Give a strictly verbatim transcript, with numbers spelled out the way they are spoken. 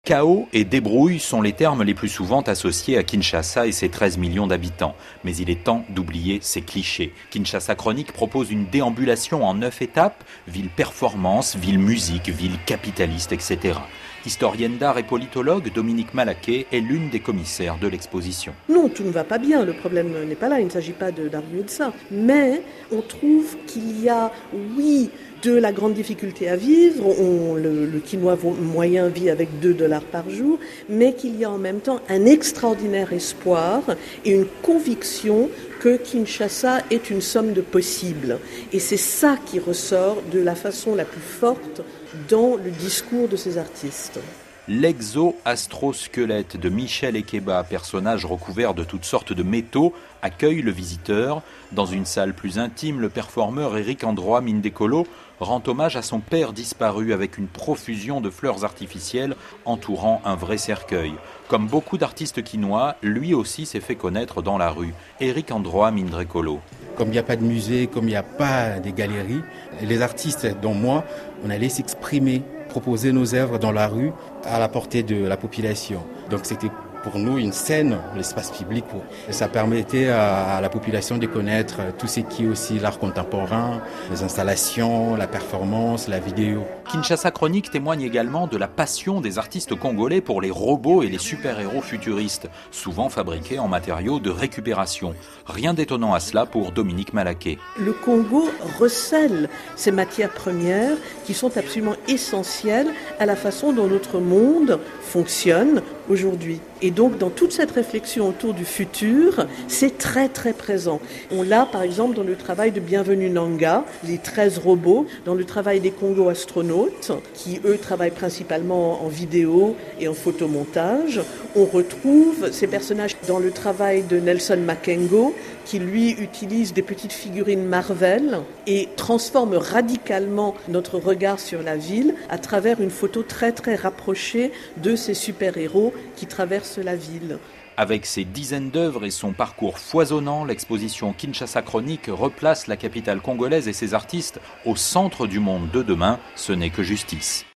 Chaos et débrouille sont les termes les plus souvent associés à Kinshasa et ses treize millions d'habitants. Mais il est temps d'oublier ces clichés. Kinshasa Chronique propose une déambulation en neuf étapes, ville performance, ville musique, ville capitaliste, et cetera. Historienne d'art et politologue, Dominique Malaquet est l'une des commissaires de l'exposition. Non, tout ne va pas bien, le problème n'est pas là, il ne s'agit pas de, d'arguer de ça. Mais on trouve qu'il y a, oui, de la grande difficulté à vivre, on, le, le Quinois moyen vit avec deux dollars par jour, mais qu'il y a en même temps un extraordinaire espoir et une conviction que Kinshasa est une somme de possibles. Et c'est ça qui ressort de la façon la plus forte dans le discours de ces artistes. L'exo-astrosquelette de Michel Ekeba, personnage recouvert de toutes sortes de métaux, accueille le visiteur. Dans une salle plus intime, le performeur Éric Androy Mindekolo rend hommage à son père disparu avec une profusion de fleurs artificielles entourant un vrai cercueil. Comme beaucoup d'artistes quinois, lui aussi s'est fait connaître dans la rue. Éric Androy Mindekolo. Comme il n'y a pas de musée, comme il n'y a pas de galeries, les artistes, dont moi, on allait s'exprimer, proposer nos œuvres dans la rue à la portée de la population. Donc c'était pour nous une scène, l'espace public. Ça permettait à la population de connaître tout ce qui est aussi l'art contemporain, les installations, la performance, la vidéo. Kinshasa Chronique témoigne également de la passion des artistes congolais pour les robots et les super-héros futuristes, souvent fabriqués en matériaux de récupération. Rien d'étonnant à cela pour Dominique Malaquet. Le Congo recèle ces matières premières qui sont absolument essentielles à la façon dont notre monde fonctionne aujourd'hui. Et donc, dans toute cette réflexion autour du futur, c'est très très présent. On l'a par exemple dans le travail de Bienvenue Nanga, les treize robots, dans le travail des Congo astronautes, qui eux travaillent principalement en vidéo et en photomontage. On retrouve ces personnages dans le travail de Nelson Makengo, qui lui utilise des petites figurines Marvel et transforme radicalement notre regard sur la ville à travers une photo très très rapprochée de ces super-héros qui traversent la ville. Avec ses dizaines d'œuvres et son parcours foisonnant, l'exposition Kinshasa Chronique replace la capitale congolaise et ses artistes au centre du monde de demain. Ce n'est que justice.